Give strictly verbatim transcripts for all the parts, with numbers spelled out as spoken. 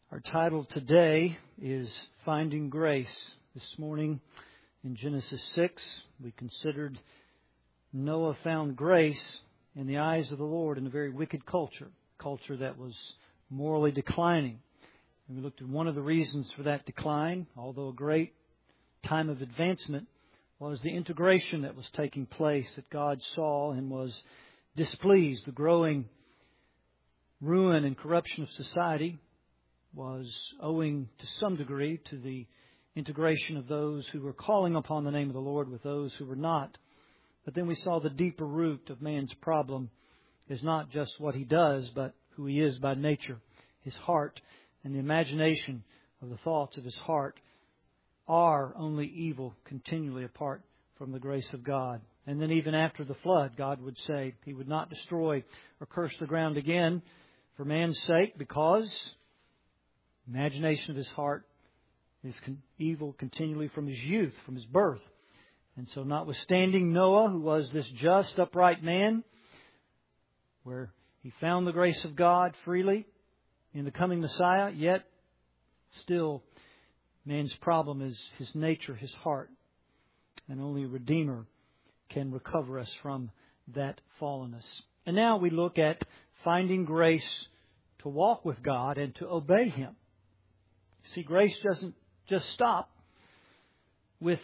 Our title today is Finding Grace. This morning in Genesis six, we considered Noah found grace in the eyes of the Lord in a very wicked culture, a culture that was morally declining. And we looked at one of the reasons for that decline, although a great time of advancement, was the integration that was taking place that God saw and was displeased. The growing ruin and corruption of society was owing to some degree to the integration of those who were calling upon the name of the Lord with those who were not. But then we saw the deeper root of man's problem is not just what he does, but who he is by nature. His heart and the imagination of the thoughts of his heart are only evil continually apart from the grace of God. And then even after the flood, God would say He would not destroy or curse the ground again for man's sake, because imagination of his heart is evil continually from his youth, from his birth. And so notwithstanding Noah, who was this just, upright man, where he found the grace of God freely in the coming Messiah, yet still man's problem is his nature, his heart. And only a Redeemer can recover us from that fallenness. And now we look at finding grace to walk with God and to obey Him. See, grace doesn't just stop with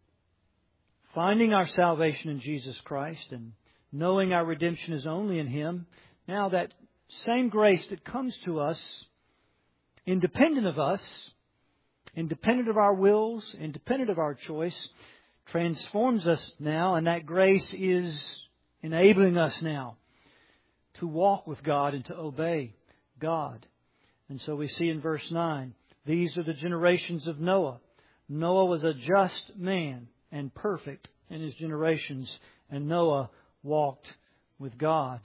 finding our salvation in Jesus Christ and knowing our redemption is only in Him. Now that same grace that comes to us, independent of us, independent of our wills, independent of our choice, transforms us now, and that grace is enabling us now to walk with God and to obey God. And so we see in verse nine, these are the generations of Noah. Noah was a just man and perfect in his generations, and Noah walked with God.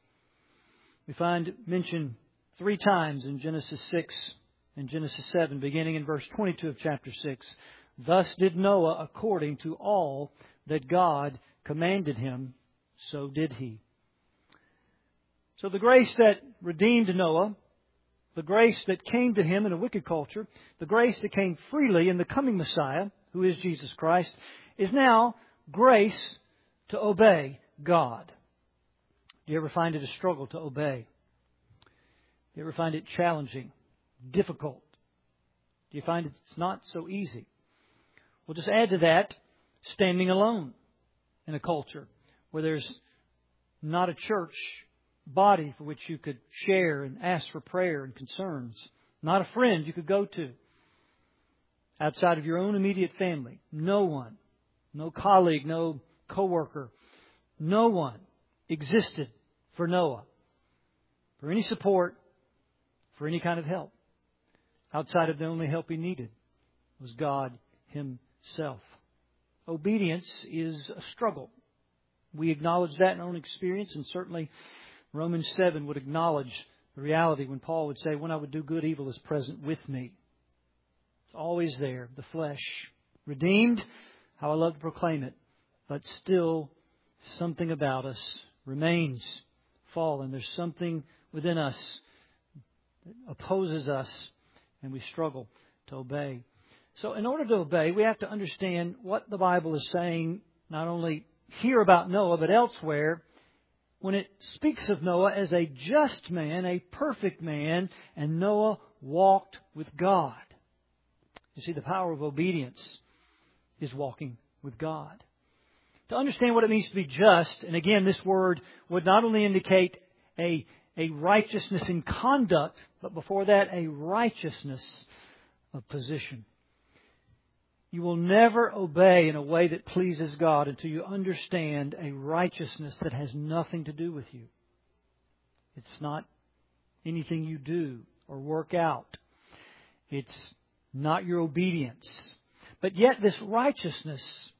We find mentioned three times in Genesis six and Genesis seven, beginning in verse twenty-two of chapter six. Thus did Noah according to all that God commanded him, so did he. So the grace that redeemed Noah, the grace that came to him in a wicked culture, the grace that came freely in the coming Messiah, who is Jesus Christ, is now grace to obey God. Do you ever find it a struggle to obey? Do you ever find it challenging, difficult? Do you find it's not so easy? Well, just add to that standing alone in a culture where there's not a church body for which you could share and ask for prayer and concerns. Not a friend you could go to outside of your own immediate family. No one, no colleague, no coworker, no one existed for Noah for any support, for any kind of help. Outside of the only help he needed was God Himself. Obedience is a struggle. We acknowledge that in our own experience, and certainly Romans seven would acknowledge the reality when Paul would say, when I would do good, evil is present with me. It's always there, the flesh. Redeemed, how I love to proclaim it, but still something about us remains fallen. There's something within us that opposes us, and we struggle to obey. So in order to obey, we have to understand what the Bible is saying, not only here about Noah, but elsewhere, when it speaks of Noah as a just man, a perfect man, and Noah walked with God. You see, the power of obedience is walking with God. To understand what it means to be just, and again, this word would not only indicate a, a righteousness in conduct, but before that, a righteousness of position. You will never obey in a way that pleases God until you understand a righteousness that has nothing to do with you. It's not anything you do or work out. It's not your obedience. But yet this righteousness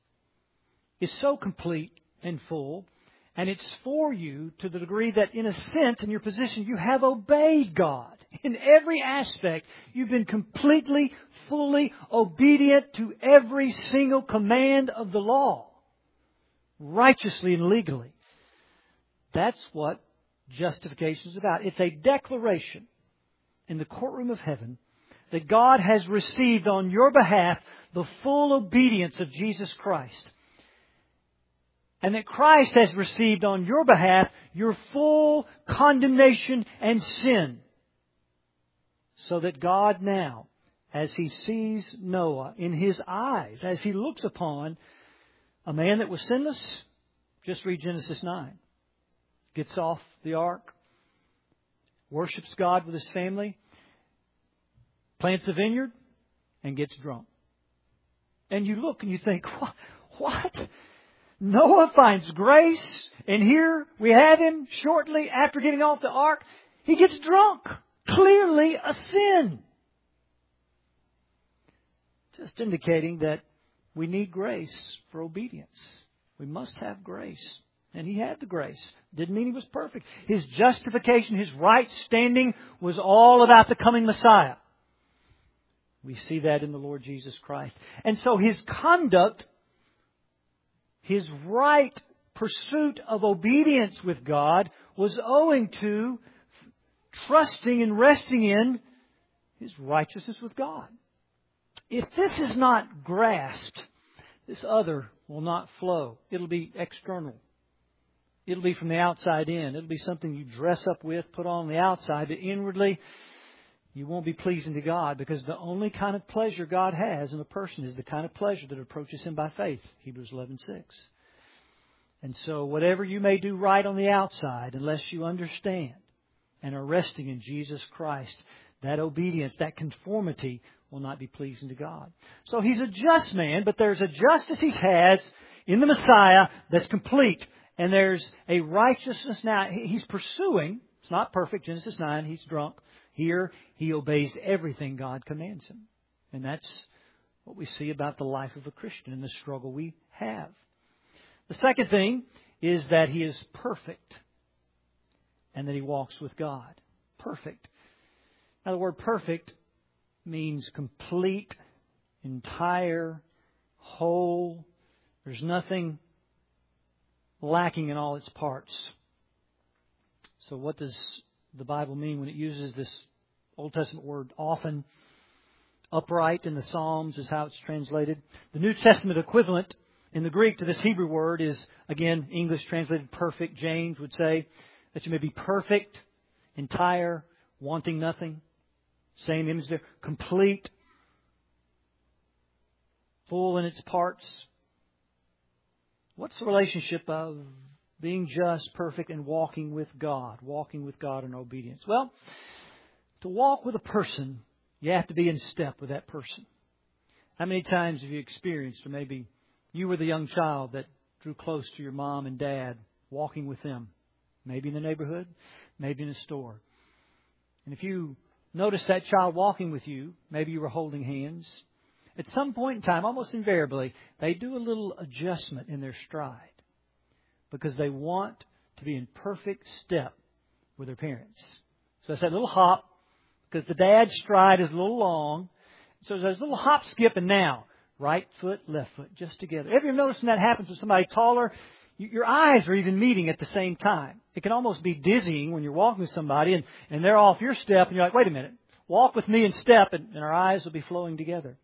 is so complete and full, and it's for you to the degree that in a sense, in your position, you have obeyed God. In every aspect, you've been completely, fully obedient to every single command of the law, righteously and legally. That's what justification is about. It's a declaration in the courtroom of heaven that God has received on your behalf the full obedience of Jesus Christ. And that Christ has received on your behalf your full condemnation and sin. So that God now, as He sees Noah in His eyes, as He looks upon a man that was sinless, just read Genesis nine. Gets off the ark, worships God with his family, plants a vineyard, and gets drunk. And you look and you think, what? Noah finds grace, and here we have him shortly after getting off the ark. He gets drunk. Clearly a sin. Just indicating that we need grace for obedience. We must have grace. And he had the grace. Didn't mean he was perfect. His justification, his right standing was all about the coming Messiah. We see that in the Lord Jesus Christ. And so his conduct, his right pursuit of obedience with God was owing to trusting and resting in his righteousness with God. If this is not grasped, this other will not flow. It'll be external. It'll be from the outside in. It'll be something you dress up with, put on the outside, but inwardly you won't be pleasing to God, because the only kind of pleasure God has in a person is the kind of pleasure that approaches Him by faith. Hebrews eleven six. And so whatever you may do right on the outside, unless you understand and are resting in Jesus Christ, that obedience, that conformity will not be pleasing to God. So He's a just man, but there's a justice He has in the Messiah that's complete. And there's a righteousness now He's pursuing. It's not perfect. Genesis nine, he's drunk. Here, he obeys everything God commands him. And that's what we see about the life of a Christian and the struggle we have. The second thing is that he is perfect and that he walks with God. Perfect. Now, the word perfect means complete, entire, whole. There's nothing lacking in all its parts. So what does the Bible mean when it uses this Old Testament word often? Upright in the Psalms is how it's translated. The New Testament equivalent in the Greek to this Hebrew word is, again, English translated perfect. James would say that you may be perfect, entire, wanting nothing. Same image there. Complete, full in its parts. What's the relationship of being just, perfect, and walking with God? Walking with God in obedience. Well, to walk with a person, you have to be in step with that person. How many times have you experienced, or maybe you were the young child that drew close to your mom and dad, walking with them? Maybe in the neighborhood, maybe in a store. And if you notice that child walking with you, maybe you were holding hands. At some point in time, almost invariably, they do a little adjustment in their stride because they want to be in perfect step with their parents. So it's that little hop, because the dad's stride is a little long. So there's a little hop, skip, and now right foot, left foot, just together. Have you ever noticed when that happens with somebody taller? Your eyes are even meeting at the same time. It can almost be dizzying when you're walking with somebody and, and they're off your step and you're like, wait a minute, walk with me in step, and, and our eyes will be flowing together.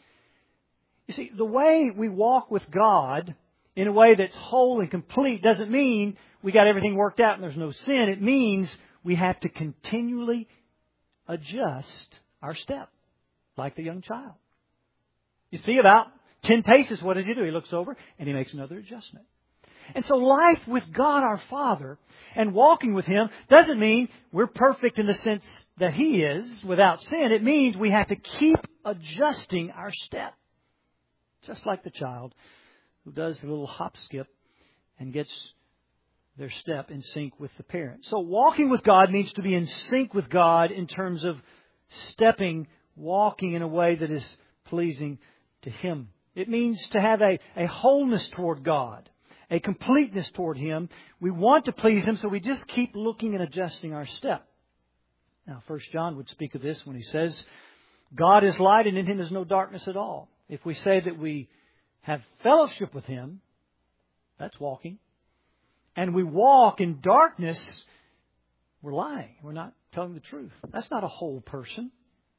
You see, the way we walk with God in a way that's whole and complete doesn't mean we got everything worked out and there's no sin. It means we have to continually adjust our step like the young child. You see, about ten paces, what does he do? He looks over and he makes another adjustment. And so life with God our Father and walking with Him doesn't mean we're perfect in the sense that He is without sin. It means we have to keep adjusting our step. Just like the child who does a little hop skip and gets their step in sync with the parent. So walking with God means to be in sync with God in terms of stepping, walking in a way that is pleasing to Him. It means to have a, a wholeness toward God, a completeness toward Him. We want to please Him, so we just keep looking and adjusting our step. Now, First John would speak of this when he says, God is light and in Him is no darkness at all. If we say that we have fellowship with Him, that's walking. And we walk in darkness, we're lying. We're not telling the truth. That's not a whole person.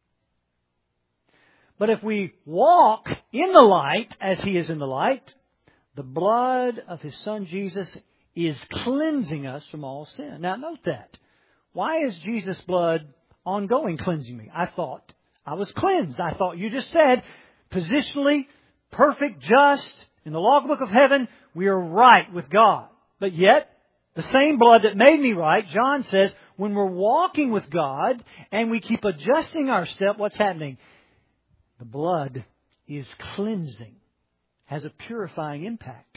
But if we walk in the light as He is in the light, the blood of His Son Jesus is cleansing us from all sin. Now note that. Why is Jesus' blood ongoing cleansing me? I thought I was cleansed. I thought you just said, positionally, perfect, just, in the logbook of heaven, we are right with God. But yet, the same blood that made me right, John says, when we're walking with God and we keep adjusting our step, what's happening? The blood is cleansing, has a purifying impact.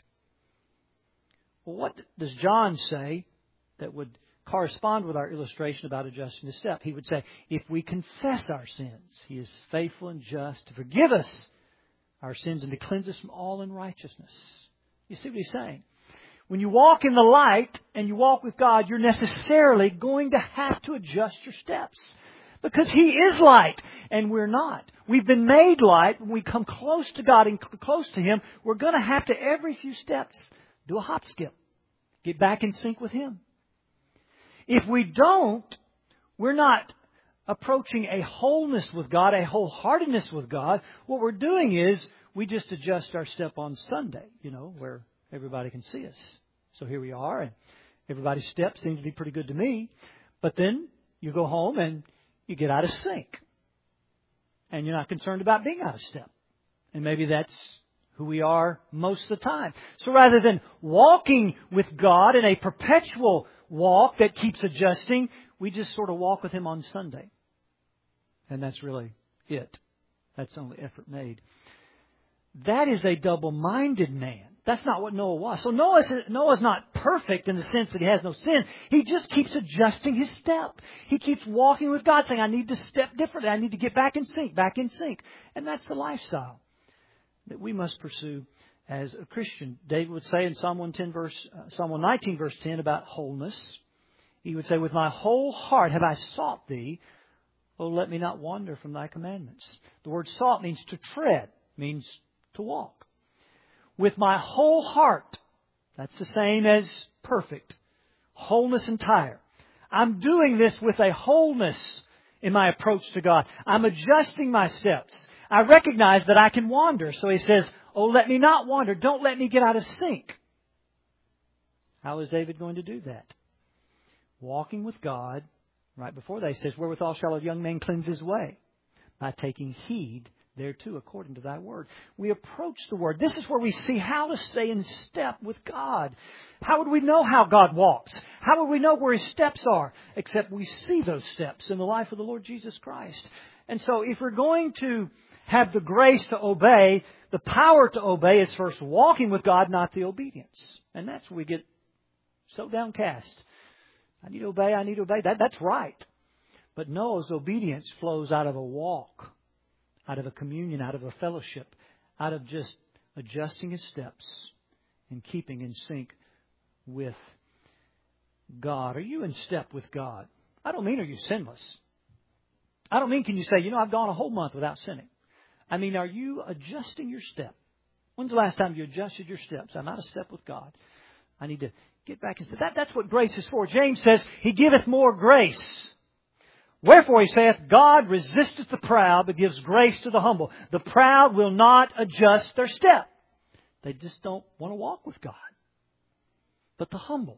Well, what does John say that would correspond with our illustration about adjusting the step? He would say, if we confess our sins, He is faithful and just to forgive us our sins and to cleanse us from all unrighteousness. You see what he's saying? When you walk in the light and you walk with God, you're necessarily going to have to adjust your steps. Because He is light and we're not. We've been made light. When we come close to God and close to Him, we're going to have to, every few steps, do a hop skip. Get back in sync with Him. If we don't, we're not approaching a wholeness with God, a wholeheartedness with God. What we're doing is we just adjust our step on Sunday, you know, where everybody can see us. So here we are, and everybody's step seems to be pretty good to me. But then you go home and you get out of sync. And you're not concerned about being out of step. And maybe that's who we are most of the time. So rather than walking with God in a perpetual walk that keeps adjusting, we just sort of walk with Him on Sunday. And that's really it. That's the only effort made. That is a double-minded man. That's not what Noah was. So Noah's, Noah's not perfect in the sense that he has no sin. He just keeps adjusting his step. He keeps walking with God, saying, I need to step differently. I need to get back in sync, back in sync. And that's the lifestyle that we must pursue as a Christian. David would say in Psalm one ten, verse, uh, Psalm one nineteen, verse ten, about wholeness. He would say, with my whole heart have I sought Thee. Oh, let me not wander from Thy commandments. The word sought means to tread, means to walk. With my whole heart, that's the same as perfect. Wholeness entire. I'm doing this with a wholeness in my approach to God. I'm adjusting my steps. I recognize that I can wander. So he says, oh, let me not wander. Don't let me get out of sync. How is David going to do that? Walking with God. Right before that, he says, wherewithal shall a young man cleanse his way? By taking heed thereto, according to Thy word. We approach the Word. This is where we see how to stay in step with God. How would we know how God walks? How would we know where His steps are? Except we see those steps in the life of the Lord Jesus Christ. And so if we're going to have the grace to obey, the power to obey is first walking with God, not the obedience. And that's where we get so downcast. I need to obey, I need to obey. That, that's right. But Noah's obedience flows out of a walk, out of a communion, out of a fellowship, out of just adjusting his steps and keeping in sync with God. Are you in step with God? I don't mean are you sinless. I don't mean can you say, you know, I've gone a whole month without sinning. I mean, are you adjusting your step? When's the last time you adjusted your steps? I'm out of step with God. I need to get back in step. That, that's what grace is for. James says, He giveth more grace. Wherefore, he saith, God resisteth the proud, but gives grace to the humble. The proud will not adjust their step. They just don't want to walk with God. But the humble,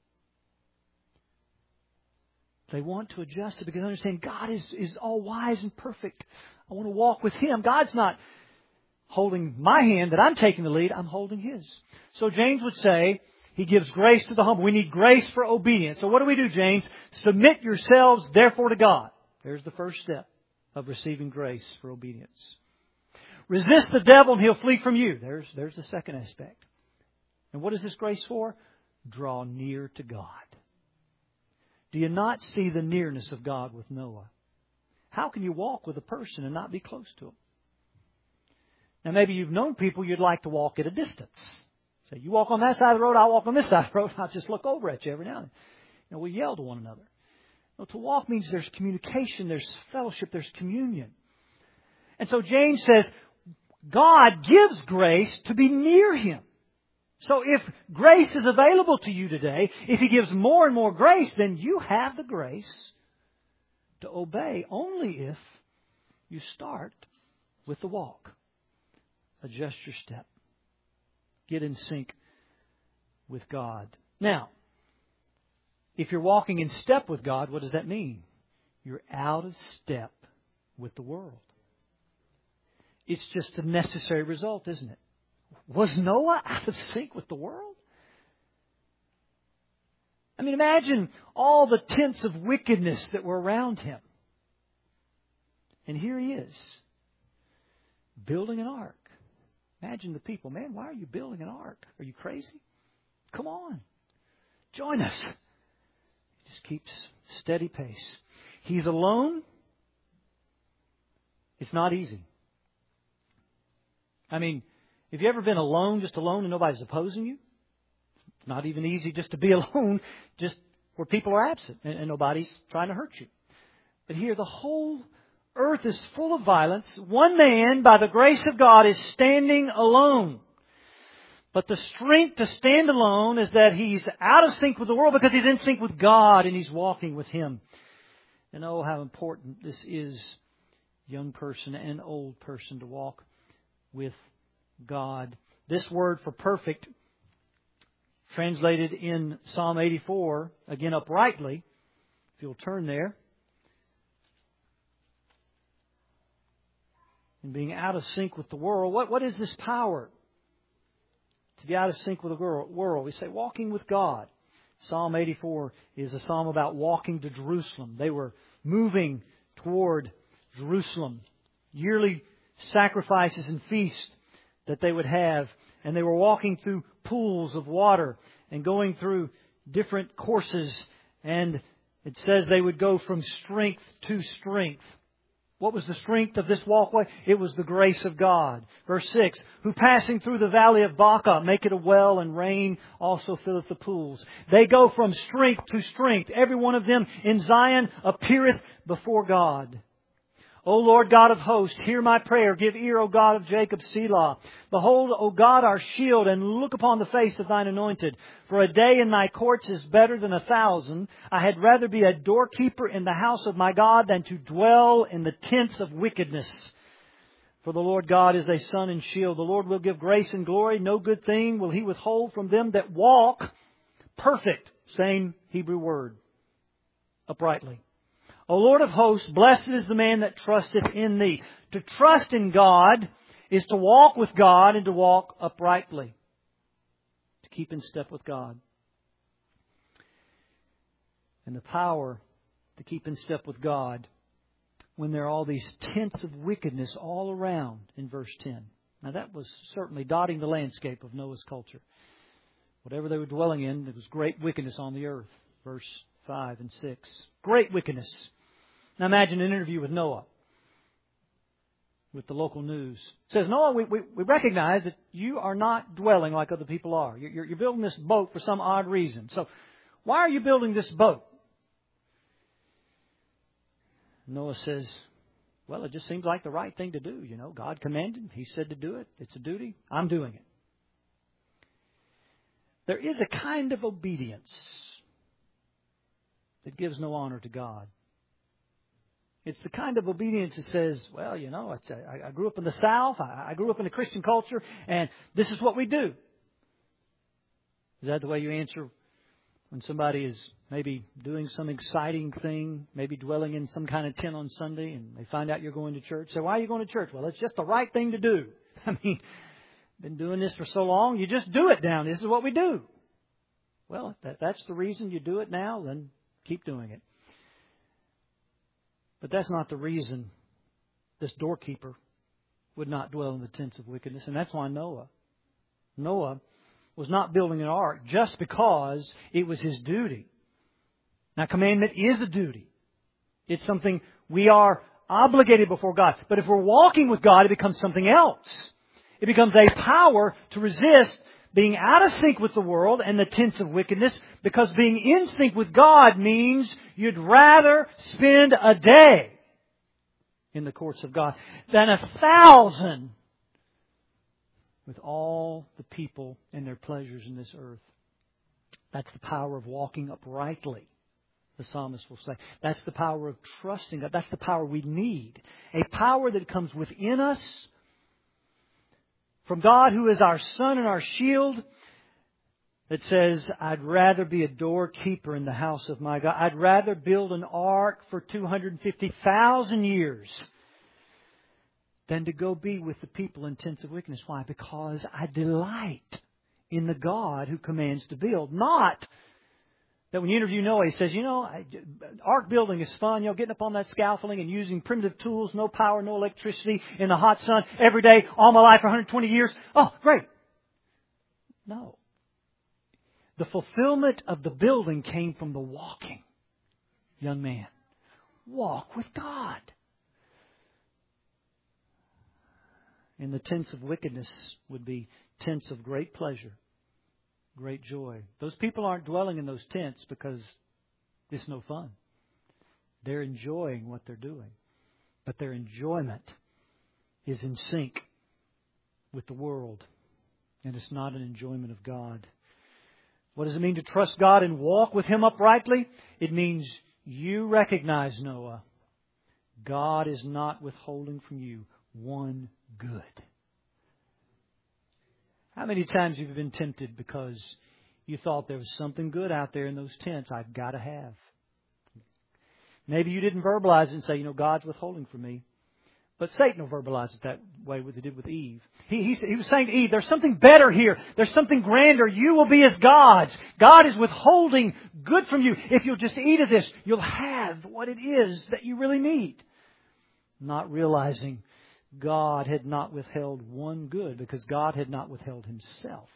they want to adjust it because they understand God is, is all wise and perfect. I want to walk with Him. God's not holding my hand that I'm taking the lead. I'm holding His. So James would say, He gives grace to the humble. We need grace for obedience. So what do we do, James? Submit yourselves, therefore, to God. There's the first step of receiving grace for obedience. Resist the devil and he'll flee from you. There's, there's the second aspect. And what is this grace for? Draw near to God. Do you not see the nearness of God with Noah? How can you walk with a person and not be close to him? Now, maybe you've known people you'd like to walk at a distance. So you walk on that side of the road, I'll walk on this side of the road. I'll just look over at you every now and then. You know, we yell to one another. Well, to walk means there's communication, there's fellowship, there's communion. And so James says, God gives grace to be near Him. So if grace is available to you today, if He gives more and more grace, then you have the grace to obey only if you start with the walk. Adjust your step. Get in sync with God. Now, if you're walking in step with God, what does that mean? You're out of step with the world. It's just a necessary result, isn't it? Was Noah out of sync with the world? I mean, imagine all the tents of wickedness that were around him. And here he is, building an ark. Imagine the people. Man, why are you building an ark? Are you crazy? Come on. Join us. He just keeps steady pace. He's alone. It's not easy. I mean, have you ever been alone, just alone, and nobody's opposing you? It's not even easy just to be alone, just where people are absent and, and nobody's trying to hurt you. But here, the whole earth is full of violence. One man, by the grace of God, is standing alone. But the strength to stand alone is that he's out of sync with the world because he's in sync with God and he's walking with Him. And oh, how important this is, young person and old person, to walk with God. This word for perfect, translated in Psalm eighty-four, again uprightly, if you'll turn there. And being out of sync with the world. What, what is this power? To be out of sync with the world. We say walking with God. Psalm eighty-four is a psalm about walking to Jerusalem. They were moving toward Jerusalem. Yearly sacrifices and feasts that they would have. And they were walking through pools of water and going through different courses. And it says they would go from strength to strength. What was the strength of this walkway? It was the grace of God. Verse six, who passing through the valley of Baca make it a well, and rain also filleth the pools. They go from strength to strength. Every one of them in Zion appeareth before God. O Lord God of hosts, hear my prayer. Give ear, O God of Jacob, Selah. Behold, O God, our shield, and look upon the face of Thine anointed. For a day in Thy courts is better than a thousand. I had rather be a doorkeeper in the house of my God than to dwell in the tents of wickedness. For the Lord God is a sun and shield. The Lord will give grace and glory. No good thing will He withhold from them that walk perfect. Same Hebrew word. Uprightly. O Lord of hosts, blessed is the man that trusteth in Thee. To trust in God is to walk with God and to walk uprightly. To keep in step with God. And the power to keep in step with God when there are all these tents of wickedness all around in verse ten. Now that was certainly dotting the landscape of Noah's culture. Whatever they were dwelling in, there was great wickedness on the earth. Verse five and six. Great wickedness. Now imagine an interview with Noah with the local news. It says, Noah, we, we, we recognize that you are not dwelling like other people are. You're, you're building this boat for some odd reason. So why are you building this boat? Noah says, well, it just seems like the right thing to do. You know, God commanded. He said to do it. It's a duty. I'm doing it. There is a kind of obedience that gives no honor to God. It's the kind of obedience that says, well, you know, it's a, I, I grew up in the South. I, I grew up in a Christian culture, and this is what we do. Is that the way you answer when somebody is maybe doing some exciting thing, maybe dwelling in some kind of tent on Sunday, and they find out you're going to church? So why are you going to church? Well, it's just the right thing to do. I mean, been doing this for so long, you just do it now. This is what we do. Well, if that, that's the reason you do it now, then keep doing it. But that's not the reason this doorkeeper would not dwell in the tents of wickedness. And that's why Noah. Noah was not building an ark just because it was his duty. Now, commandment is a duty. It's something we are obligated before God. But if we're walking with God, it becomes something else. It becomes a power to resist being out of sync with the world and the tents of wickedness, because being in sync with God means you'd rather spend a day in the courts of God than a thousand with all the people and their pleasures in this earth. That's the power of walking uprightly. the psalmist will say. That's the power of trusting God. That's the power we need. A power that comes within us from God, who is our sun and our shield, that says, I'd rather be a doorkeeper in the house of my God. I'd rather build an ark for two hundred fifty thousand years than to go be with the people in tents of wickedness. Why? Because I delight in the God who commands to build. Not that when you interview Noah, he says, you know, ark building is fun. You know, getting up on that scaffolding and using primitive tools, no power, no electricity, in the hot sun every day, all my life for one hundred twenty years. Oh, great. No. The fulfillment of the building came from the walking. Young man, walk with God. And the tents of wickedness would be tents of great pleasure, great joy. Those people aren't dwelling in those tents because it's no fun. They're enjoying what they're doing. But their enjoyment is in sync with the world. And it's not an enjoyment of God. What does it mean to trust God and walk with Him uprightly? It means you recognize, Noah, God is not withholding from you one good. How many times have you been tempted because you thought there was something good out there in those tents I've got to have? Maybe you didn't verbalize it and say, you know, God's withholding from me. But Satan will verbalize it that way, what he did with Eve. He, he, he was saying to Eve, there's something better here. There's something grander. You will be as gods. God is withholding good from you. If you'll just eat of this, you'll have what it is that you really need. Not realizing God had not withheld one good because God had not withheld Himself.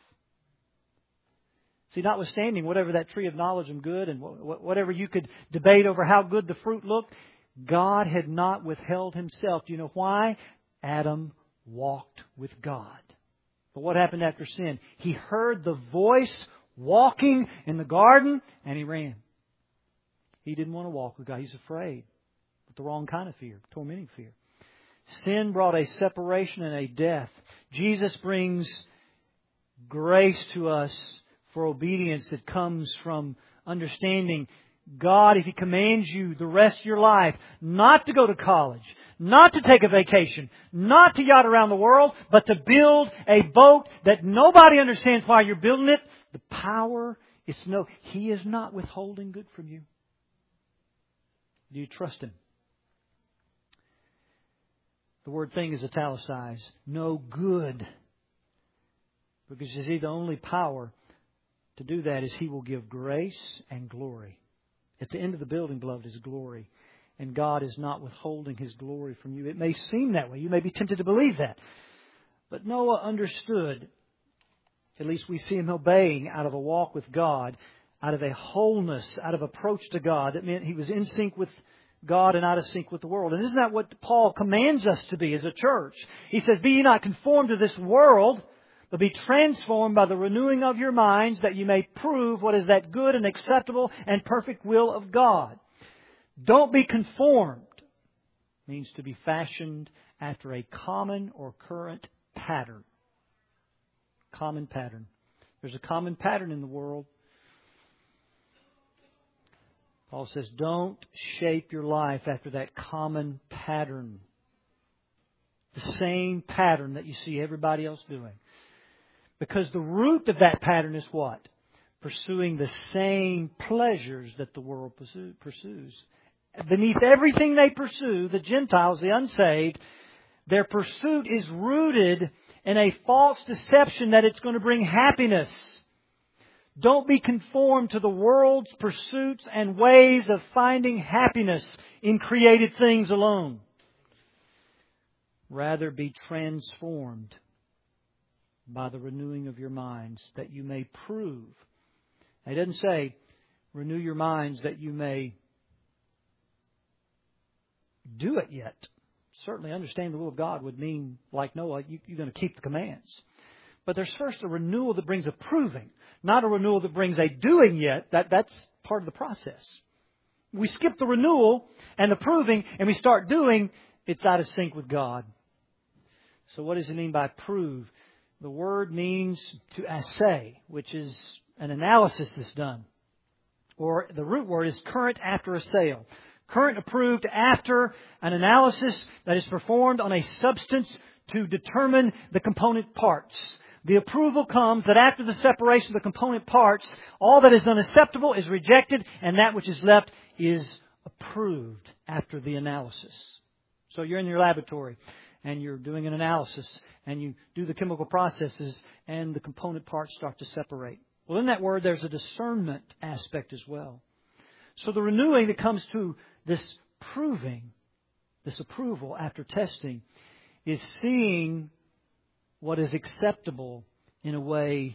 See, notwithstanding whatever that tree of knowledge and good and whatever you could debate over how good the fruit looked, God had not withheld Himself. Do you know why? Adam walked with God. But what happened after sin? He heard the voice walking in the garden and he ran. He didn't want to walk with God. He's afraid. With the wrong kind of fear, tormenting fear. Sin brought a separation and a death. Jesus brings grace to us for obedience that comes from understanding God, if He commands you the rest of your life not to go to college, not to take a vacation, not to yacht around the world, but to build a boat that nobody understands why you're building it, the power is to know He is not withholding good from you. Do you trust Him? The word thing is italicized. No good. Because you see, the only power to do that is He will give grace and glory. At the end of the building, beloved, is glory. And God is not withholding His glory from you. It may seem that way. You may be tempted to believe that. But Noah understood. At least we see him obeying out of a walk with God, out of a wholeness, out of approach to God. That meant he was in sync with God and out of sync with the world. And isn't that what Paul commands us to be as a church? He says, be ye not conformed to this world, but be transformed by the renewing of your minds, that you may prove what is that good and acceptable and perfect will of God. Don't be conformed. It means to be fashioned after a common or current pattern. Common pattern. There's a common pattern in the world. Paul says, don't shape your life after that common pattern. The same pattern that you see everybody else doing. Because the root of that pattern is what? Pursuing the same pleasures that the world pursues. Beneath everything they pursue, the Gentiles, the unsaved, their pursuit is rooted in a false deception that it's going to bring happiness. Don't be conformed to the world's pursuits and ways of finding happiness in created things alone. Rather be transformed by the renewing of your minds, that you may prove. It doesn't say renew your minds that you may do it yet. Certainly understand the will of God would mean, like Noah, you, you're going to keep the commands. But there's first a renewal that brings a proving, not a renewal that brings a doing yet. That, that's part of the process. We skip the renewal and the proving and we start doing, it's out of sync with God. So what does it mean by prove? The word means to assay, which is an analysis that's done. or the root word is current after a sale. Current approved after an analysis that is performed on a substance to determine the component parts. The approval comes that after the separation of the component parts, all that is unacceptable is rejected, and that which is left is approved after the analysis. So you're in your laboratory, and you're doing an analysis, and you do the chemical processes, and the component parts start to separate. Well, in that word, there's a discernment aspect as well. So the renewing that comes to this proving, this approval after testing, is seeing what is acceptable in a way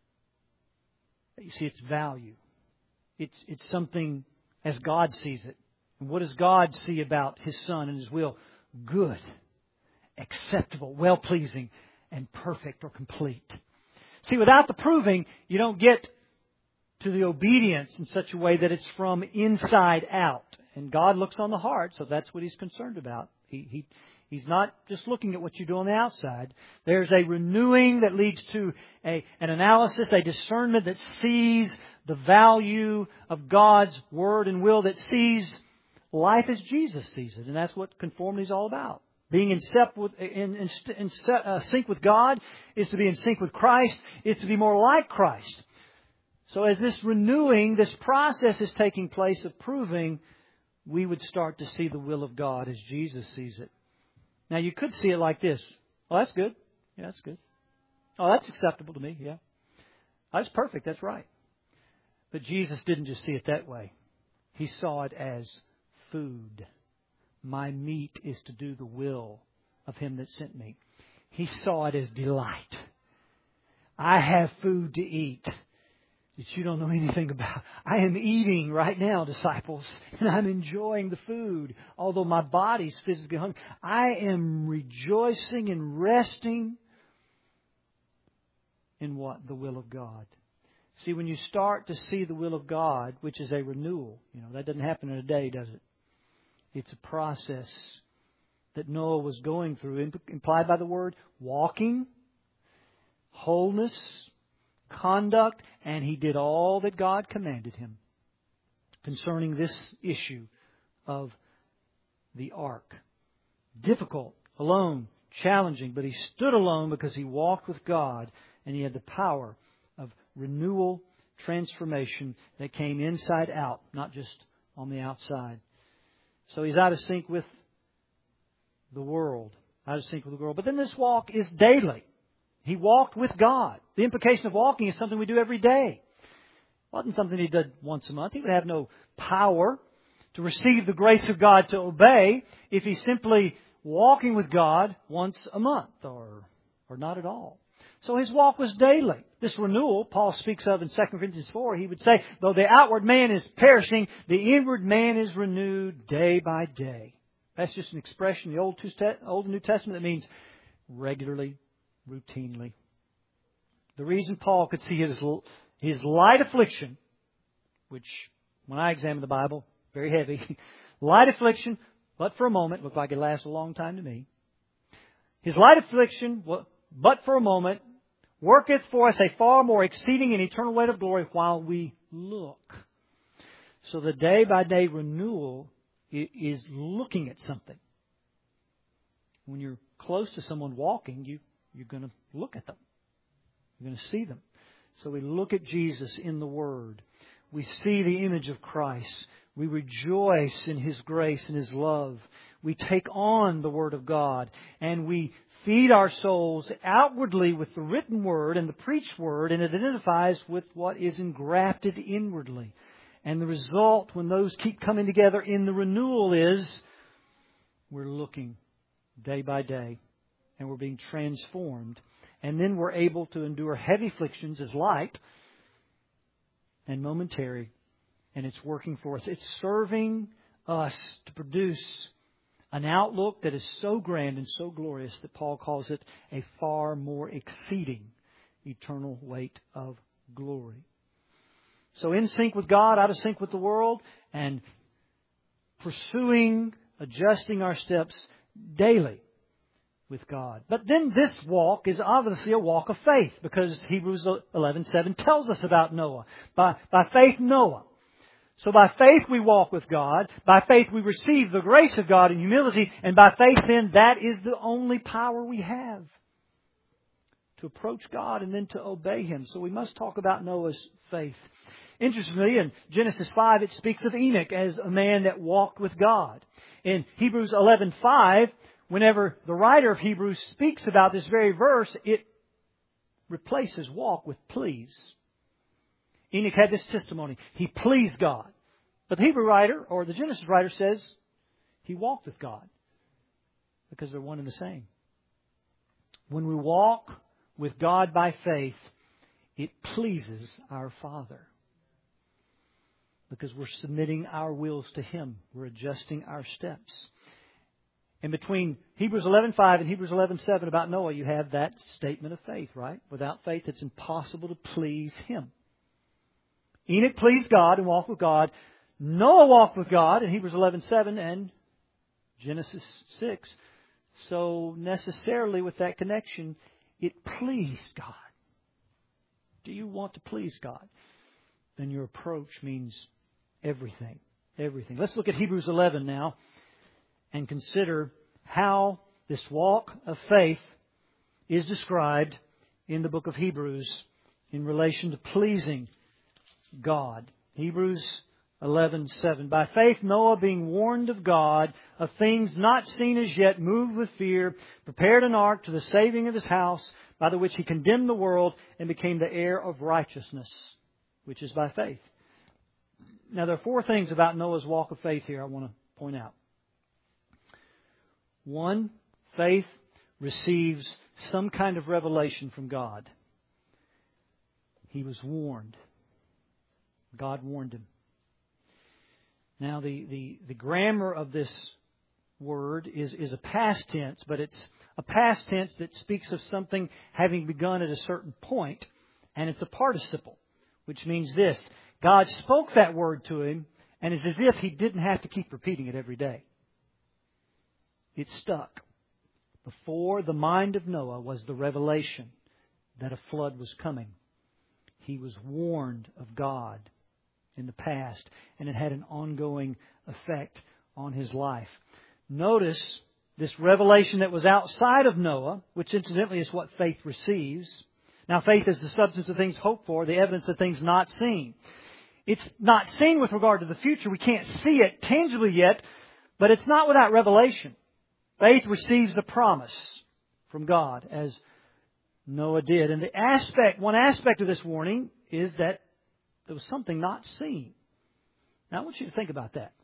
that you see its value. It's, it's something as God sees it. And what does God see about His Son and His will? Good, acceptable, well-pleasing, and perfect or complete. See, without the proving, you don't get to the obedience in such a way that it's from inside out. And God looks on the heart, so that's what He's concerned about. He, he, he's not just looking at what you do on the outside. There's a renewing that leads to a, an analysis, a discernment that sees the value of God's Word and will, that sees life as Jesus sees it. And that's what conformity is all about. Being in, step with, in, in, in uh, sync with God is to be in sync with Christ, is to be more like Christ. So as this renewing, this process is taking place of proving, we would start to see the will of God as Jesus sees it. Now, you could see it like this. Oh, that's good. Yeah, that's good. Oh, that's acceptable to me. Yeah. That's perfect. That's right. But Jesus didn't just see it that way. He saw it as food. My meat is to do the will of Him that sent me. He saw it as delight. I have food to eat that you don't know anything about. I am eating right now, disciples, and I'm enjoying the food. Although my body's physically hungry, I am rejoicing and resting in what? The will of God. See, when you start to see the will of God, which is a renewal, you know, that doesn't happen in a day, does it? It's a process that Noah was going through, implied by the word walking, wholeness, conduct, and he did all that God commanded him concerning this issue of the ark. Difficult, alone, challenging, but he stood alone because he walked with God and he had the power of renewal, transformation that came inside out, not just on the outside. So he's out of sync with the world, out of sync with the world. But then this walk is daily. He walked with God. The implication of walking is something we do every day. It wasn't something he did once a month. He would have no power to receive the grace of God to obey if he's simply walking with God once a month or, or not at all. So his walk was daily. This renewal, Paul speaks of in Second Corinthians four, he would say, though the outward man is perishing, the inward man is renewed day by day. That's just an expression in the Old and New Testament that means regularly, routinely. The reason Paul could see his, his light affliction, which when I examine the Bible, very heavy, light affliction, but for a moment, looked like it lasted a long time to me. His light affliction, but for a moment, worketh for us a far more exceeding and eternal weight of glory while we look. So the day by day renewal is looking at something. When you're close to someone walking, you, you're going to look at them. You're going to see them. So we look at Jesus in the Word. We see the image of Christ. We rejoice in His grace and His love. We take on the Word of God and we feed our souls outwardly with the written Word and the preached Word, and it identifies with what is engrafted inwardly. And the result, when those keep coming together in the renewal, is we're looking day by day and we're being transformed. And then we're able to endure heavy afflictions as light and momentary. And it's working for us. It's serving us to produce an outlook that is so grand and so glorious that Paul calls it a far more exceeding eternal weight of glory. So in sync with God, out of sync with the world, and pursuing, adjusting our steps daily with God. But then this walk is obviously a walk of faith, because Hebrews eleven seven tells us about Noah. By, by faith, Noah, So by faith we walk with God. By faith we receive the grace of God in humility. And by faith then, that is the only power we have to approach God and then to obey Him. So we must talk about Noah's faith. Interestingly, in Genesis five, it speaks of Enoch as a man that walked with God. In Hebrews eleven five, whenever the writer of Hebrews speaks about this very verse, it replaces walk with please. Enoch had this testimony. He pleased God. But the Hebrew writer, or the Genesis writer, says he walked with God. Because they're one and the same. When we walk with God by faith, it pleases our Father. Because we're submitting our wills to Him. We're adjusting our steps. And between Hebrews eleven five and Hebrews eleven seven about Noah, you have that statement of faith, right? Without faith, it's impossible to please Him. Enoch pleased God and walked with God. Noah walked with God in Hebrews eleven seven and Genesis six. So necessarily with that connection, it pleased God. Do you want to please God? Then your approach means everything. Everything. Let's look at Hebrews eleven now and consider how this walk of faith is described in the book of Hebrews in relation to pleasing God. Hebrews eleven seven. By faith Noah, being warned of God of things not seen as yet, moved with fear, prepared an ark to the saving of his house, by the which he condemned the world and became the heir of righteousness, which is by faith. Now there are four things about Noah's walk of faith here I want to point out. One, faith receives some kind of revelation from God. He was warned. God warned him. Now the, the, the grammar of this word is, is a past tense, but it's a past tense that speaks of something having begun at a certain point, and it's a participle, which means this. God spoke that word to him, and it's as if He didn't have to keep repeating it every day. It stuck. Before the mind of Noah was the revelation that a flood was coming. He was warned of God in the past, and it had an ongoing effect on his life. Notice this revelation that was outside of Noah, which incidentally is what faith receives. Now faith is the substance of things hoped for, the evidence of things not seen. It's not seen with regard to the future. We can't see it tangibly yet, but it's not without revelation. Faith receives a promise from God, as Noah did. And the aspect, one aspect of this warning is that there was something not seen. Now I want you to think about that.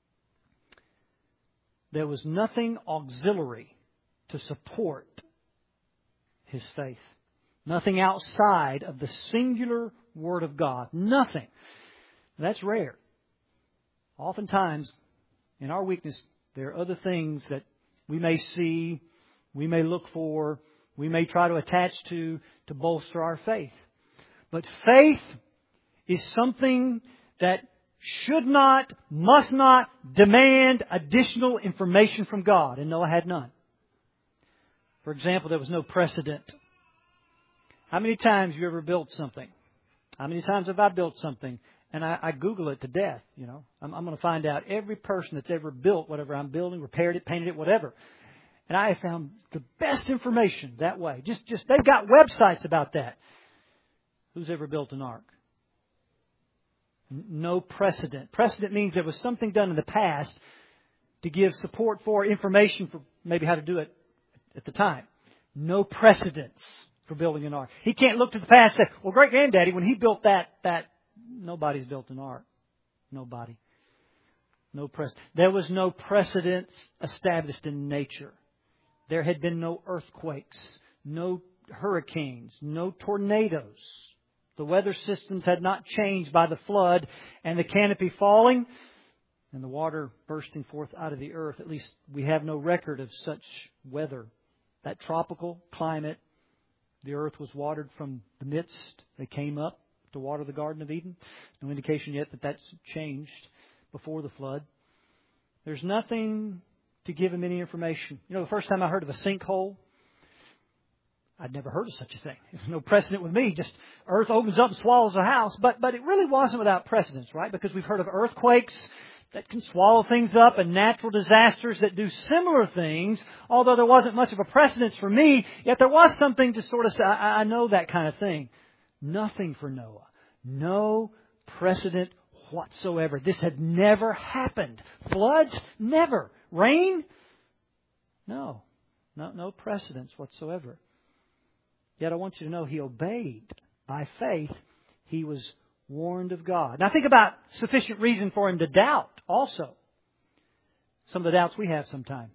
There was nothing auxiliary to support his faith. Nothing outside of the singular Word of God. Nothing. That's rare. Oftentimes, in our weakness, there are other things that we may see, we may look for, we may try to attach to, to bolster our faith. But faith is something that should not, must not demand additional information from God. And Noah had none. For example, there was no precedent. How many times have you ever built something? How many times have I built something? And I, I Google it to death, you know. I'm, I'm going to find out every person that's ever built whatever I'm building, repaired it, painted it, whatever. And I have found the best information that way. Just, just they've got websites about that. Who's ever built an ark? No precedent. Precedent means there was something done in the past to give support for information for maybe how to do it at the time. No precedents for building an ark. He can't look to the past and say, well, great granddaddy, when he built that, that, nobody's built an ark. Nobody. No precedent. There was no precedent established in nature. There had been no earthquakes, no hurricanes, no tornadoes. The weather systems had not changed by the flood and the canopy falling and the water bursting forth out of the earth. At least we have no record of such weather. That tropical climate, the earth was watered from the midst. They came up to water the Garden of Eden. No indication yet that that's changed before the flood. There's nothing to give him any information. You know, the first time I heard of a sinkhole, I'd never heard of such a thing. There's no precedent with me. Just earth opens up and swallows a house. But, but it really wasn't without precedence, right? Because we've heard of earthquakes that can swallow things up and natural disasters that do similar things. Although there wasn't much of a precedence for me, yet there was something to sort of say, I, I know that kind of thing. Nothing for Noah. No precedent whatsoever. This had never happened. Floods? Never. Rain? No. No, no precedence whatsoever. Yet I want you to know he obeyed. By faith, he was warned of God. Now think about sufficient reason for him to doubt also. Some of the doubts we have sometimes.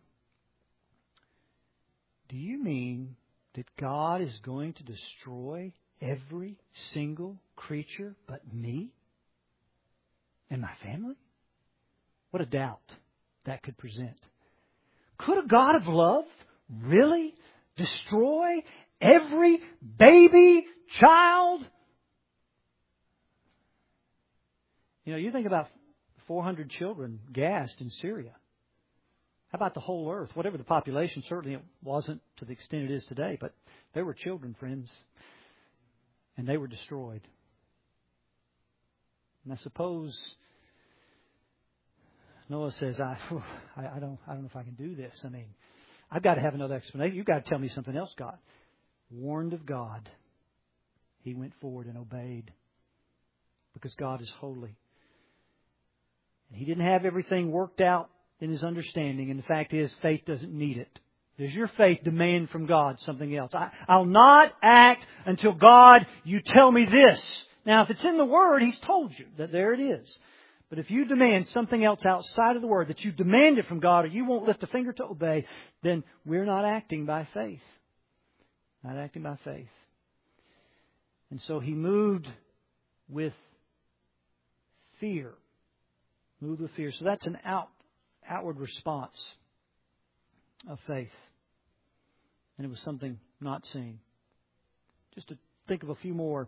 Do you mean that God is going to destroy every single creature but me and my family? What a doubt that could present. Could a God of love really destroy every baby child? You know, you think about four hundred children gassed in Syria. How about the whole earth? Whatever the population, certainly it wasn't to the extent it is today, but they were children, friends. And they were destroyed. And I suppose Noah says, I, I, I don't I don't know if I can do this. I mean, I've got to have another explanation. You've got to tell me something else, God. Warned of God, he went forward and obeyed. Because God is holy. And he didn't have everything worked out in his understanding. And the fact is, faith doesn't need it. Does your faith demand from God something else? I, I'll not act until God, you tell me this. Now, if it's in the Word, He's told you that there it is. But if you demand something else outside of the Word, that you demand it from God, or you won't lift a finger to obey, then we're not acting by faith. Not acting by faith. And so he moved with fear. Moved with fear. So that's an out, outward response of faith. And it was something not seen. Just to think of a few more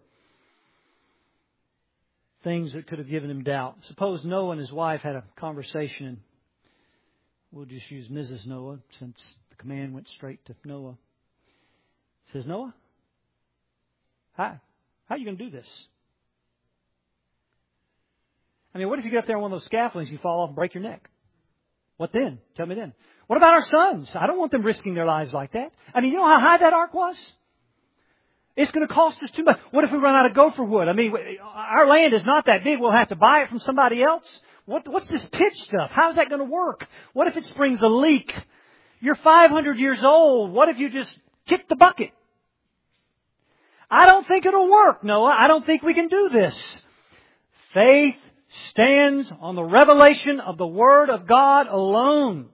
things that could have given him doubt. Suppose Noah and his wife had a conversation, and we'll just use Missus Noah since the command went straight to Noah. It says, Noah, how, how are you going to do this? I mean, what if you get up there on one of those scaffoldings, you fall off and break your neck? What then? Tell me then. What about our sons? I don't want them risking their lives like that. I mean, you know how high that ark was? It's going to cost us too much. What if we run out of gopher wood? I mean, our land is not that big. We'll have to buy it from somebody else. What, what's this pitch stuff? How's that going to work? What if it springs a leak? You're five hundred years old. What if you just kick the bucket? I don't think it'll work, Noah. I don't think we can do this. Faith stands on the revelation of the Word of God alone.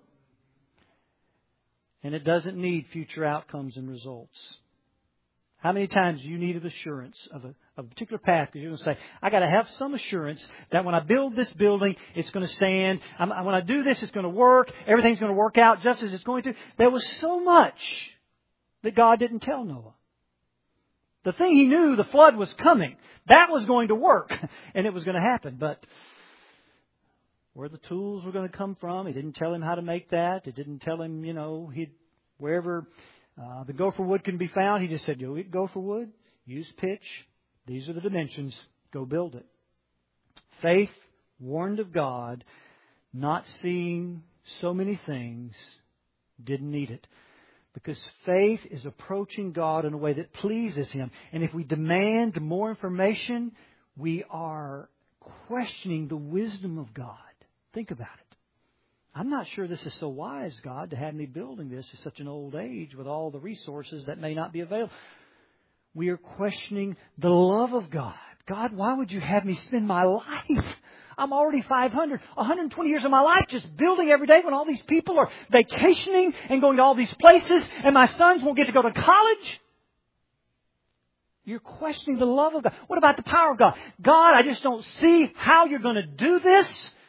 And it doesn't need future outcomes and results. How many times do you need an assurance of a, of a particular path? Because you're going to say, I got to have some assurance that when I build this building, it's going to stand. I'm, when I do this, it's going to work. Everything's going to work out just as it's going to. There was so much that God didn't tell Noah. The thing he knew, the flood was coming. That was going to work. And it was going to happen. But where the tools were going to come from, He didn't tell him how to make that. It didn't tell him, you know, he'd wherever uh, the gopher wood can be found. He just said, you'll get gopher wood, use pitch. These are the dimensions. Go build it. Faith, warned of God, not seeing so many things, didn't need it. Because faith is approaching God in a way that pleases Him. And if we demand more information, we are questioning the wisdom of God. Think about it. I'm not sure this is so wise, God, to have me building this at such an old age with all the resources that may not be available. We are questioning the love of God. God, why would you have me spend my life? I'm already five hundred, one hundred twenty years of my life just building every day when all these people are vacationing and going to all these places and my sons won't get to go to college. You're questioning the love of God. What about the power of God? God, I just don't see how you're going to do this.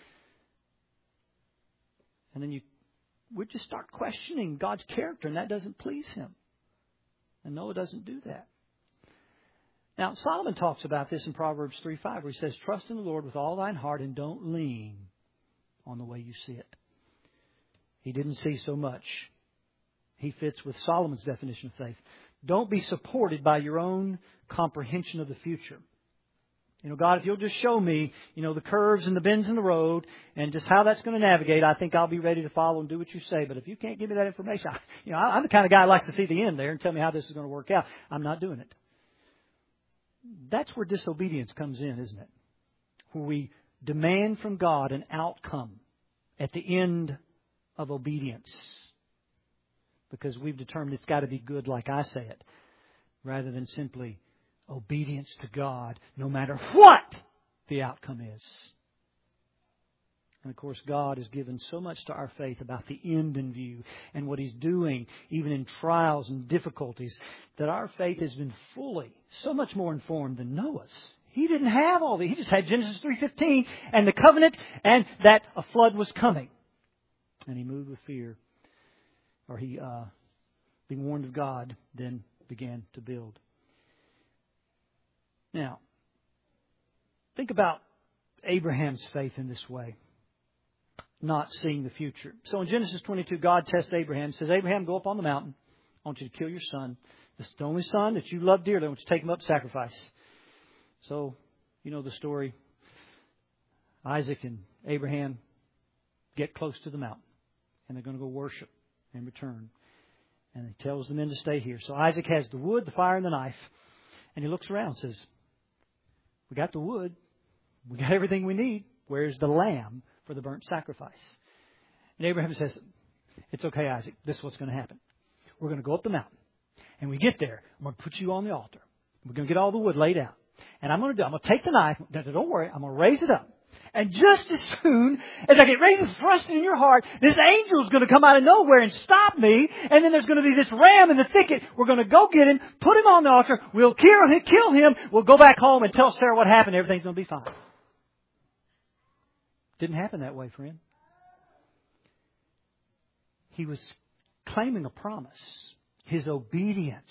And then you would just start questioning God's character, and that doesn't please Him. And Noah doesn't do that. Now, Solomon talks about this in Proverbs three five, where he says, trust in the Lord with all thine heart and don't lean on the way you see it. He didn't see so much. He fits with Solomon's definition of faith. Don't be supported by your own comprehension of the future. You know, God, if you'll just show me, you know, the curves and the bends in the road and just how that's going to navigate, I think I'll be ready to follow and do what you say. But if you can't give me that information, I, you know, I'm the kind of guy who likes to see the end there and tell me how this is going to work out. I'm not doing it. That's where disobedience comes in, isn't it? Where we demand from God an outcome at the end of obedience. Because we've determined it's got to be good like I say it, rather than simply obedience to God, no matter what the outcome is. And of course, God has given so much to our faith about the end in view and what He's doing, even in trials and difficulties, that our faith has been fully, so much more informed than Noah's. He didn't have all these. He just had Genesis three fifteen and the covenant and that a flood was coming. And he moved with fear. Or he, uh, being warned of God, then began to build. Now, think about Abraham's faith in this way, not seeing the future. So in Genesis twenty-two, God tests Abraham. He says, Abraham, go up on the mountain. I want you to kill your son. This is the only son that you love dearly. I want you to take him up, sacrifice. So, you know the story. Isaac and Abraham get close to the mountain, and they're going to go worship and return. And he tells the men to stay here. So Isaac has the wood, the fire, and the knife. And he looks around and says, we got the wood. We got everything we need. Where's the lamb for the burnt sacrifice? And Abraham says, it's okay, Isaac. This is what's going to happen. We're going to go up the mountain. And we get there. I'm going to put you on the altar. We're going to get all the wood laid out. And I'm going to do, I'm going to take the knife. Don't worry. I'm going to raise it up. And just as soon as I get ready to thrust it in your heart, this angel is going to come out of nowhere and stop me. And then there's going to be this ram in the thicket. We're going to go get him, put him on the altar. We'll kill him, kill him. We'll go back home and tell Sarah what happened. Everything's going to be fine. Didn't happen that way, friend. He was claiming a promise. His obedience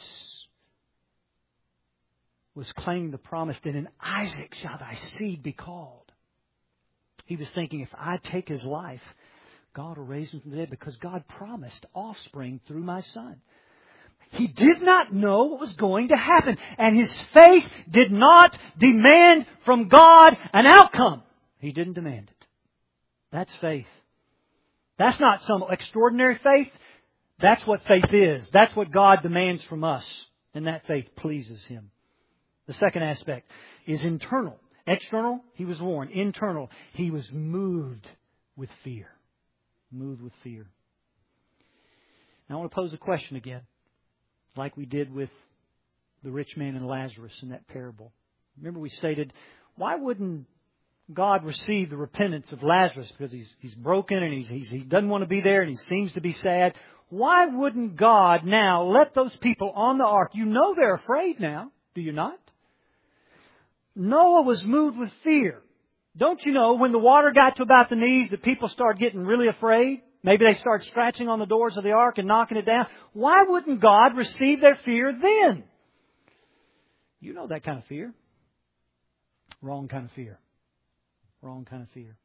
was claiming the promise that in Isaac shall thy seed be called. He was thinking, if I take his life, God will raise him from the dead because God promised offspring through my son. He did not know what was going to happen. And his faith did not demand from God an outcome. He didn't demand it. That's faith. That's not some extraordinary faith. That's what faith is. That's what God demands from us. And that faith pleases Him. The second aspect is internal. External, he was warned. Internal, he was moved with fear. Moved with fear. Now I want to pose a question again, like we did with the rich man and Lazarus in that parable. Remember we stated, why wouldn't God receive the repentance of Lazarus? Because he's he's broken and he's, he's he doesn't want to be there and he seems to be sad. Why wouldn't God now let those people on the ark? You know they're afraid now, do you not? Noah was moved with fear. Don't you know when the water got to about the knees that people started getting really afraid? Maybe they started scratching on the doors of the ark and knocking it down. Why wouldn't God receive their fear then? You know that kind of fear. Wrong kind of fear. Wrong kind of fear.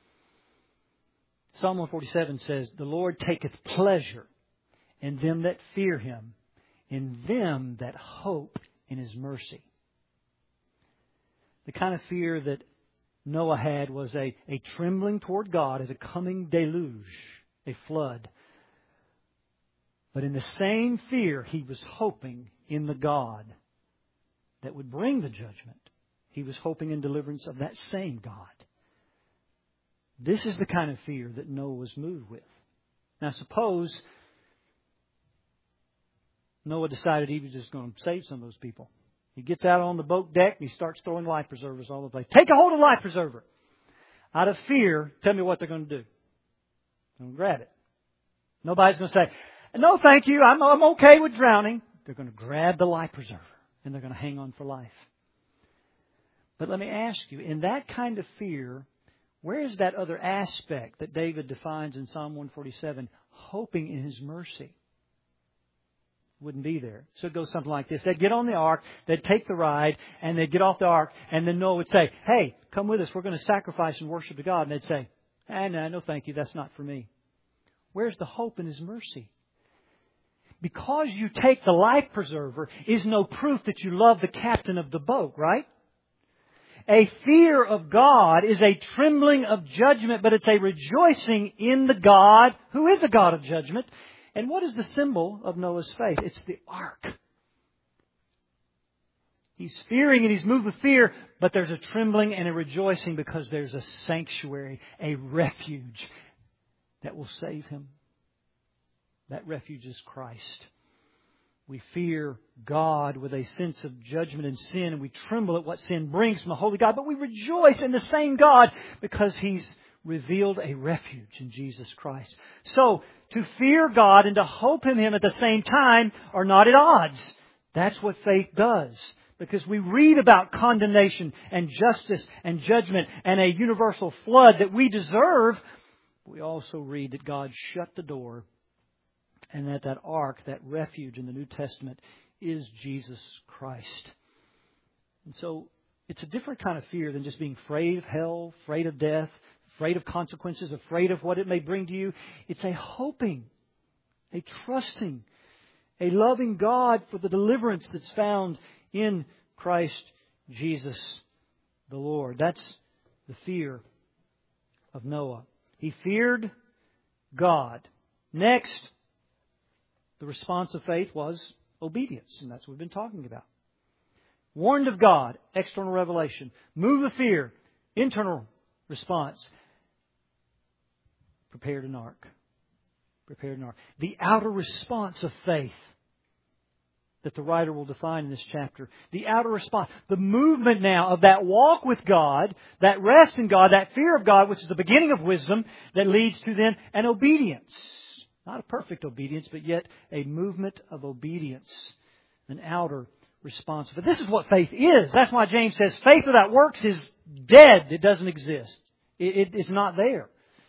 Psalm one forty-seven says, the Lord taketh pleasure in them that fear Him, in them that hope in His mercy. The kind of fear that Noah had was a, a trembling toward God at a coming deluge, a flood. But in the same fear, he was hoping in the God that would bring the judgment. He was hoping in deliverance of that same God. This is the kind of fear that Noah was moved with. Now suppose Noah decided he was just going to save some of those people. He gets out on the boat deck and he starts throwing life preservers all over the place. Take a hold of the life preserver. Out of fear, tell me what they're going to do. They're going to grab it. Nobody's going to say, no, thank you. I'm, I'm okay with drowning. They're going to grab the life preserver and they're going to hang on for life. But let me ask you, in that kind of fear, where is that other aspect that David defines in Psalm one forty-seven? Hoping in His mercy. Wouldn't be there. So it goes something like this. They'd get on the ark, they'd take the ride, and they'd get off the ark, and then Noah would say, hey, come with us, we're going to sacrifice and worship to God. And they'd say, ah, no, no thank you, that's not for me. Where's the hope in His mercy? because you take the life preserver is no proof that you love the captain of the boat, right? A fear of God is a trembling of judgment, but it's a rejoicing in the God who is a God of judgment. And what is the symbol of Noah's faith? It's the ark. He's fearing and he's moved with fear, but there's a trembling and a rejoicing because there's a sanctuary, a refuge that will save him. That refuge is Christ. We fear God with a sense of judgment and sin, and we tremble at what sin brings from the holy God, but we rejoice in the same God because He's revealed a refuge in Jesus Christ. So, to fear God and to hope in Him at the same time are not at odds. That's what faith does. Because we read about condemnation and justice and judgment and a universal flood that we deserve. We also read that God shut the door and that that ark, that refuge in the New Testament, is Jesus Christ. And so it's a different kind of fear than just being afraid of hell, afraid of death, afraid of consequences, afraid of what it may bring to you. It's a hoping, a trusting, a loving God for the deliverance that's found in Christ Jesus the Lord. That's the fear of Noah. He feared God. Next, the response of faith was obedience, and that's what we've been talking about. Warned of God, external revelation. Move of fear, internal response. Prepared an ark. Prepared an ark. The outer response of faith that the writer will define in this chapter. The outer response. The movement now of that walk with God, that rest in God, that fear of God, which is the beginning of wisdom, that leads to then an obedience. Not a perfect obedience, but yet a movement of obedience. An outer response. But this is what faith is. That's why James says faith without works is dead. It doesn't exist. It, it is not there.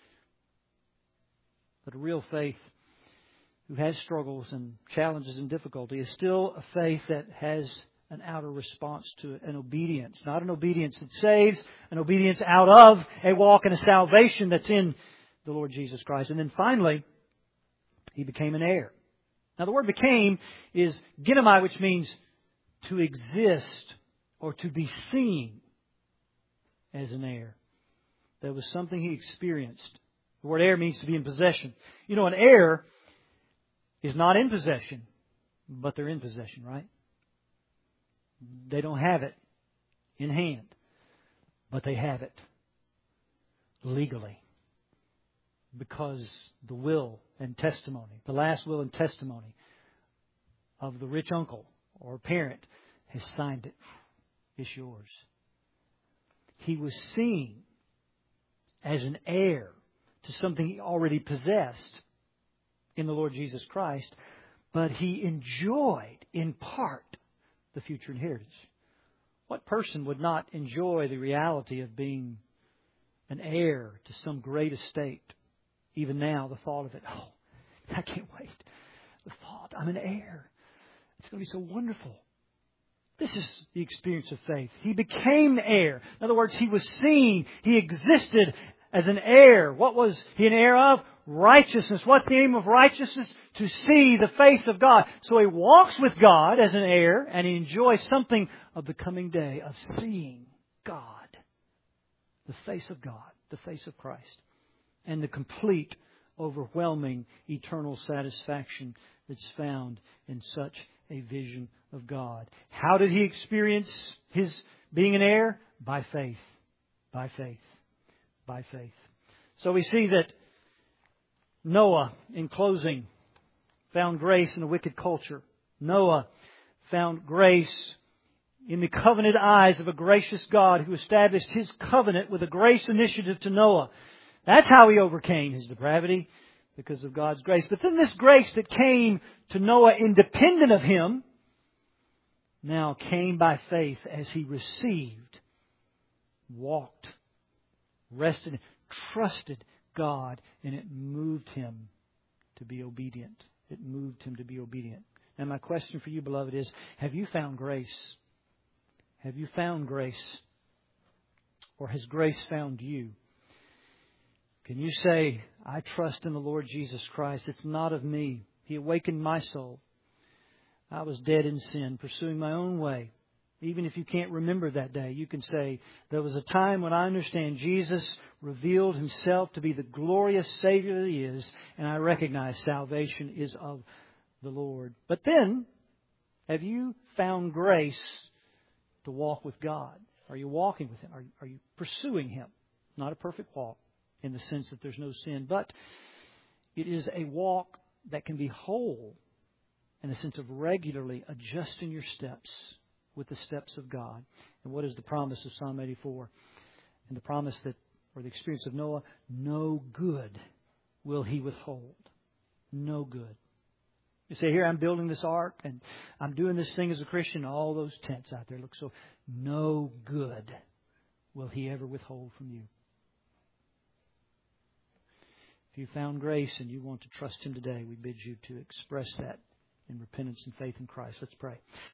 But a real faith who has struggles and challenges and difficulty is still a faith that has an outer response to it, an obedience. Not an obedience that saves, an obedience out of a walk and a salvation that's in the Lord Jesus Christ. And then finally, he became an heir. Now the word became is ginomai, which means to exist or to be seen as an heir. That was something he experienced. The word heir means to be in possession. You know, an heir is not in possession, but they're in possession, right? They don't have it in hand, but they have it legally. Because the will and testimony, the last will and testimony of the rich uncle or parent has signed it. It's yours. He was seen as an heir to something he already possessed in the Lord Jesus Christ, but he enjoyed in part the future inheritance. What person would not enjoy the reality of being an heir to some great estate? Even now, the thought of it, oh, I can't wait. The thought, I'm an heir. It's going to be so wonderful. This is the experience of faith. He became heir. In other words, he was seen. He existed as an heir. What was he an heir of? Righteousness. What's the aim of righteousness? To see the face of God. So he walks with God as an heir, and he enjoys something of the coming day of seeing God. The face of God. The face of Christ. And the complete, overwhelming, eternal satisfaction that's found in such a vision of God. How did he experience his being an heir? By faith. By faith. By faith. So we see that Noah, in closing, found grace in a wicked culture. Noah found grace in the covenant eyes of a gracious God who established His covenant with a grace initiative to Noah. That's how he overcame his depravity, because of God's grace. But then this grace that came to Noah independent of him now came by faith as he received, walked, rested, trusted God, and it moved him to be obedient. It moved him to be obedient. And my question for you, beloved, is, have you found grace? Have you found grace? Or has grace found you? Can you say, I trust in the Lord Jesus Christ. It's not of me. He awakened my soul. I was dead in sin, pursuing my own way. Even if you can't remember that day, you can say, there was a time when I understand Jesus revealed Himself to be the glorious Savior that He is, and I recognize salvation is of the Lord. But then, have you found grace to walk with God? Are you walking with Him? Are, are you pursuing Him? Not a perfect walk in the sense that there's no sin, but it is a walk that can be whole in the sense of regularly adjusting your steps with the steps of God. And what is the promise of Psalm eighty-four? And the promise that, or the experience of Noah, no good will He withhold. No good. You say, here I'm building this ark and I'm doing this thing as a Christian. All those tents out there look so. No good will He ever withhold from you. If you found grace and you want to trust Him today, we bid you to express that in repentance and faith in Christ. Let's pray.